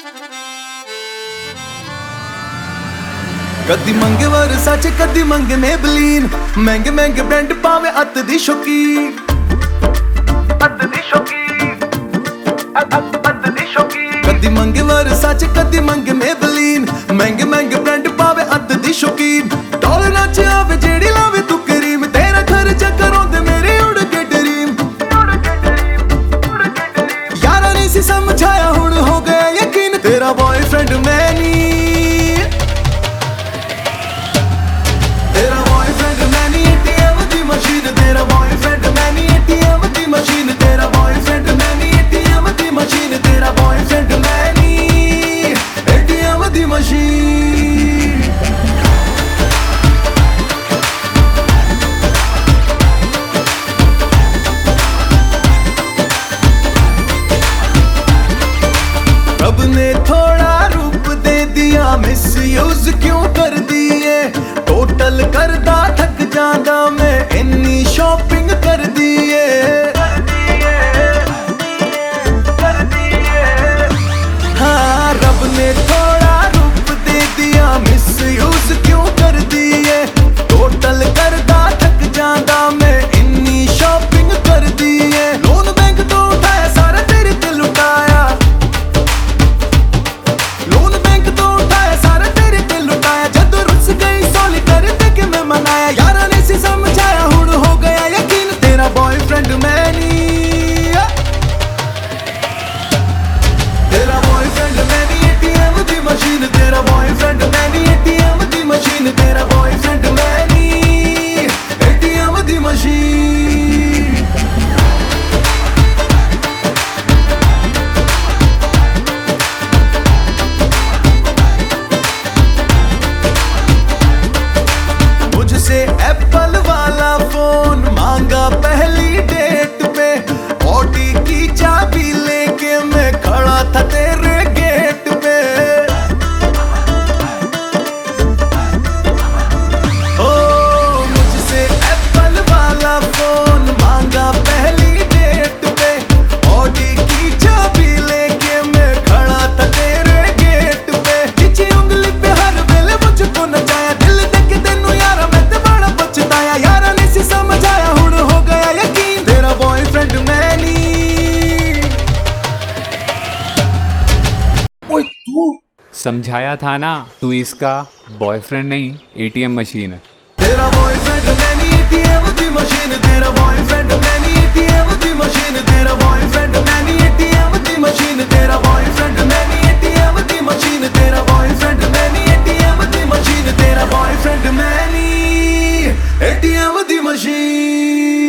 कदी मंगे वर्साचे कदी मंगे मेबलीन, महंगे महंगे ब्रांड पावे अत दी शौकीन, अत दी शौकीन, अत दी शौकीन। कदी मंगे वर्साचे कदी मंगे मेबलीन, महंगे महंगे ब्रांड पावे अत दी शौकीन। डॉलर नाच आवे जेड़ी लावे तू करीम, तेरा खर्चा करो दे मेरे उड़ के ड्रीम। यारा नहीं सी समझाया हुण हो गया यकीन, तेरा बॉयफ्रेंड मैं नहीं। तेरा बॉयफ्रेंड मैनी एटीएम दी मशीन, तेरा बॉयफ्रेंड मैनी एटीएम दी मशीन, तेरा बॉयफ्रेंड मैनी एटीएम दी मशीन। रब ने थोड़ा रूप दे दिया, मिस यूज क्यों कर दिए। टोटल करदा थक जांदा मैं, इन्नी शॉपिंग कर दिए। हाँ रब ने थोड़ा रूप दे दिया, मिस यूज क्यों कर दिए। टोटल करदा थक जांदा मैं, इन्नी शॉपिंग कर दिए। लोन बैंक तो उठाया सारा तेरे ते लुटाया, लोन बैंक तो उठाया सारा तेरे ते लुटाया। जब रुस गई सॉली कर दे के मैं मनाया, यारा ने सी समझाया हुण हो गया यकीन, तेरा बॉयफ्रेंड मैं नहीं। तेरा बॉयफ्रेंड मैं नहीं एटीएम दी मशीन, तेरा बॉयफ्रेंड मैं नहीं एटीएम दी मशीन, तेरा बॉयफ्रेंड मैं नहीं एटीएम दी मशीन। मुझसे एप्पल वाला फोन मांगा पहली डेट पे, ऑडी की चाबी लेके मैं खड़ा था तेरे गेट पे। ओ मुझसे एप्पल वाला फोन मांगा पहली डेट पे, ऑडी की चाबी लेके मैं खड़ा था तेरे गेट पे। खिंची उंगली पे हर वेले मुझको नचाया, दिल देके तेनू यारा मैं ते बड़ा पछताया। यारा ने सी समझाया हुण हो गया यकीन, तेरा बॉयफ्रेंड मैं नहीं। ओए तू समझाया था ना, तू इसका बॉयफ्रेंड नहीं एटीएम मशीन है। तेरा बॉयफ्रेंड मैं नहीं एटीएम दी मशीन, तेरा बॉयफ्रेंड मैं नहीं एटीएम दी मशीन, तेरा बॉयफ्रेंड मैं नहीं एटीएम दी मशीन, तेरा बॉयफ्रेंड मैं नहीं एटीएम दी मशीन, तेरा बॉयफ्रेंड मैं नहीं एटीएम दी मशीन, तेरा बॉयफ्रेंड मैं नहीं एटीएम दी मशीन।